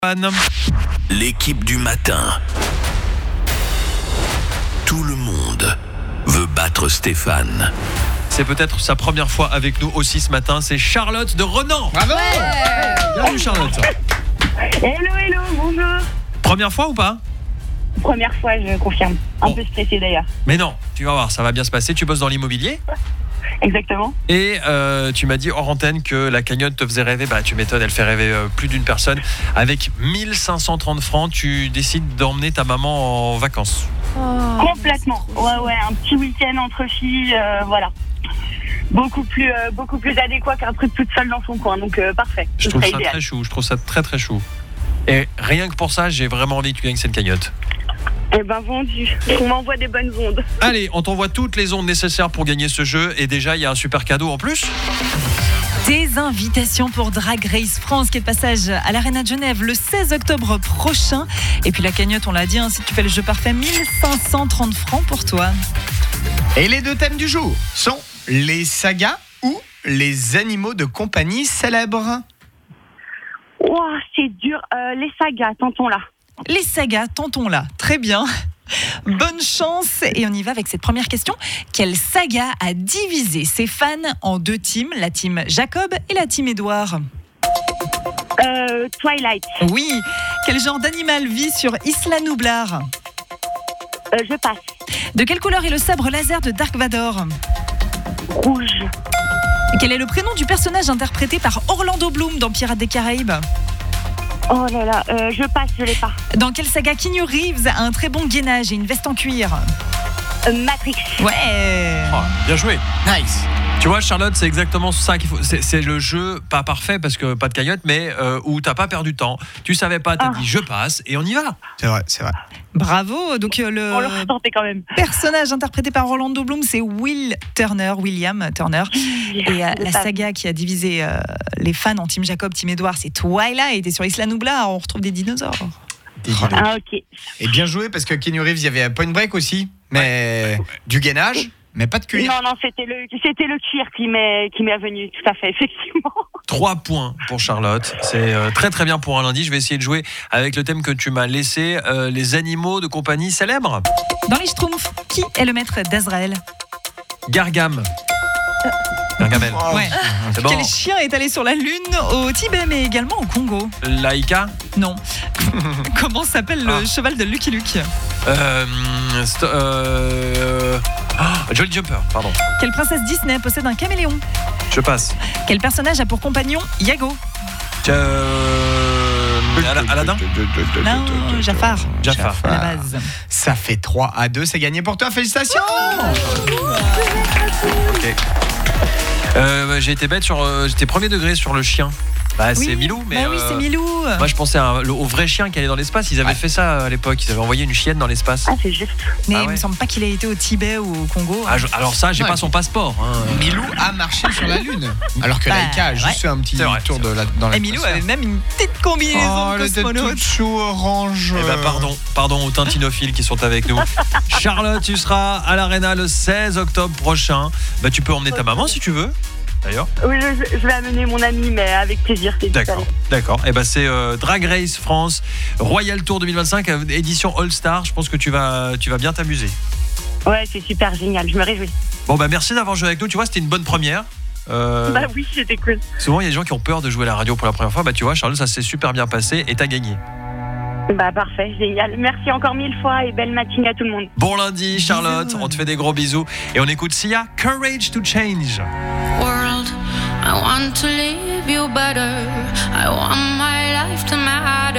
L'équipe du matin. Tout le monde veut battre Stéphane. C'est peut-être sa première fois avec nous aussi ce matin. C'est Charlotte de Renan. Bravo. Bienvenue Charlotte. Hello, bonjour. Première fois ou pas? Première fois, je confirme. Un peu stressée d'ailleurs. Mais non, tu vas voir, ça va bien se passer. Tu bosses dans l'immobilier Exactement. et tu m'as dit hors antenne que la cagnotte te faisait rêver. Bah tu m'étonnes, elle fait rêver plus d'une personne. Avec 1530 francs, tu décides d'emmener ta maman en vacances. Complètement. Ouais, un petit week-end entre filles, voilà. Beaucoup plus adéquat qu'un truc toute seule dans son coin, donc parfait. Je trouve ça très chou, je trouve ça très très chou. Et rien que pour ça, j'ai vraiment envie que tu gagnes cette cagnotte. Eh ben vendu, on m'envoie des bonnes ondes. Allez, on t'envoie toutes les ondes nécessaires pour gagner ce jeu. Et déjà, il y a un super cadeau en plus. Des invitations pour Drag Race France qui est de passage à l'Arena de Genève le 16 octobre prochain. Et puis la cagnotte, on l'a dit, si tu fais le jeu parfait, 1530 francs pour toi. Et les deux thèmes du jour sont les sagas ou les animaux de compagnie célèbres. Ouah, c'est dur. Les sagas, tentons-la. Les sagas, tentons-la. Très bien. Bonne chance et on y va avec cette première question. Quelle saga a divisé ses fans en deux teams, la team Jacob et la team Édouard? Twilight. Oui. Quel genre d'animal vit sur Isla Nublar? Je passe. De quelle couleur est le sabre laser de Dark Vador? Rouge. Quel est le prénom du personnage interprété par Orlando Bloom dans Pirates des Caraïbes? Oh là là, je passe, je l'ai pas. Dans quelle saga Keanu Reeves a un très bon gainage et une veste en cuir? Matrix. Ouais. Oh, bien joué. Nice. Tu vois, Charlotte, c'est exactement ça qu'il faut. C'est le jeu pas parfait parce que pas de cagnotte, mais où t'as pas perdu de temps. Tu savais pas, t'as dit je passe et on y va. C'est vrai. Bravo. Donc On l'a tenté quand même. personnage interprété par Orlando Bloom, c'est William Turner. Et la saga qui a divisé les fans en team Jacob, team Édouard, c'est Twilight. Et sur Isla Nublar, on retrouve des dinosaures. Ah ok. Et bien joué parce que Keanu Reeves, il y avait Point Break aussi, mais du gainage, mais pas de cuir. Non, c'était le cuir qui m'est venu, tout à fait, effectivement. 3 points pour Charlotte. C'est très très bien pour un lundi. Je vais essayer de jouer avec le thème que tu m'as laissé, les animaux de compagnie célèbres. Dans les Schtroumpfs, qui est le maître d'Azraël? Gargamel. Ouais. C'est bon. Quel chien est allé sur la Lune au Tibet mais également au Congo? Laïka. Non. Comment s'appelle le cheval de Lucky Luke? Jolly Jumper, pardon. Quelle princesse Disney possède un caméléon? Je passe. Quel personnage a pour compagnon Iago? Aladdin. Non, Jafar. Jafar. À la base. Ça fait 3-2, c'est gagné pour toi, félicitations. Ok. J'ai été bête j'étais premier degré sur le chien. Bah, c'est Milou, mais. Bah oui, c'est Milou. Moi, je pensais au vrai chien qui allait dans l'espace. Ils avaient fait ça à l'époque. Ils avaient envoyé une chienne dans l'espace. Ah, c'est juste. Mais Ah il ouais. me semble pas qu'il ait été au Tibet ou au Congo. Alors ça, j'ai Ouais. pas son passeport. Milou a marché sur la Lune, alors que Laïka a juste fait un petit C'est vrai, tour c'est dans la. Et Milou avait même une petite combinaison de elle était cosmonaute. toute chou orange. Eh ben pardon aux tintinophiles qui sont avec nous. Charlotte, tu seras à l'Arena le 16 octobre prochain. Bah tu peux emmener ta maman si tu veux. D'ailleurs. Oui, je vais amener mon ami, mais avec plaisir. D'accord. Et ben c'est Drag Race France Royal Tour 2025 édition All Star. Je pense que tu vas bien t'amuser. Ouais, c'est super génial, je me réjouis. Bon bah merci d'avoir joué avec nous. Tu vois, c'était une bonne première. Bah oui, c'était cool. Souvent il y a des gens qui ont peur de jouer à la radio pour la première fois. Bah tu vois, Charlotte, ça s'est super bien passé et t'as gagné. Bah parfait, génial. Merci encore 1000 fois et belle matinée à tout le monde. Bon lundi Charlotte, Bisous. on te fait des gros bisous et on écoute Sia, Courage to Change. World, I want to leave you better. I want my life to matter.